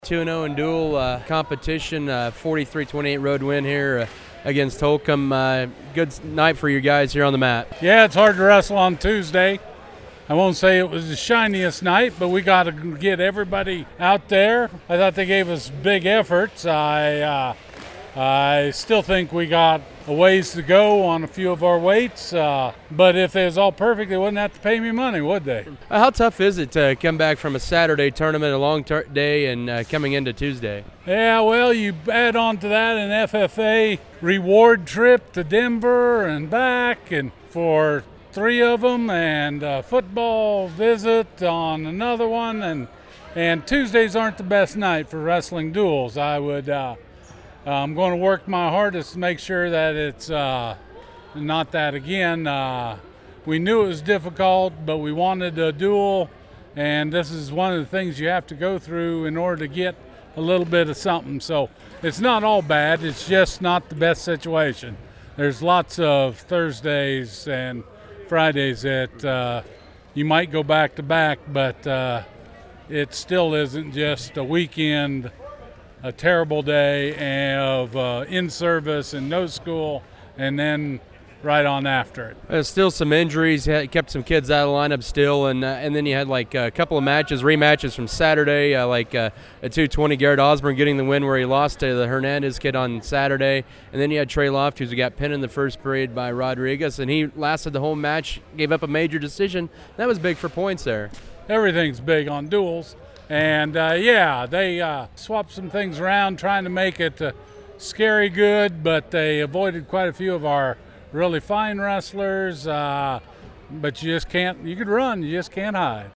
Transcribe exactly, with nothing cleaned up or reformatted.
two and oh in dual uh, competition, uh, forty-three twenty-eight road win here uh, against Holcomb. Uh, good night for you guys here on the mat. Yeah, it's hard to wrestle on Tuesday. I won't say it was the shiniest night, but we got to get everybody out there. I thought they gave us big efforts. I uh, I still think we got a ways to go on a few of our weights, uh, but if it was all perfect, they wouldn't have to pay me money, would they? Uh, how tough is it to come back from a Saturday tournament, a long ter- day, and uh, coming into Tuesday? Yeah, well, you add on to that an F F A reward trip to Denver and back, and for three of them, and a football visit on another one, and and Tuesdays aren't the best night for wrestling duels. I would. Uh, I'm going to work my hardest to make sure that it's uh, not that again. Uh, we knew it was difficult, but we wanted a duel, and this is one of the things you have to go through in order to get a little bit of something. So it's not all bad. It's just not the best situation. There's lots of Thursdays and Fridays that uh, you might go back to back, but uh, it still isn't just a weekend, a terrible day of uh, in-service and no school, and then right on after it. There's still some injuries, had, kept some kids out of the lineup still, and uh, and then you had like a couple of matches, rematches from Saturday, uh, like uh, at two twenty, Garrett Osborne getting the win where he lost to the Hernandez kid on Saturday, and then you had Trey Loftus who got pinned in the first period by Rodriguez, and he lasted the whole match, gave up a major decision. That was big for points there. Everything's big on duels. And, uh, yeah, they uh, swapped some things around trying to make it uh, scary good, but they avoided quite a few of our really fine wrestlers. Uh, but you just can't – you could run, you just can't hide.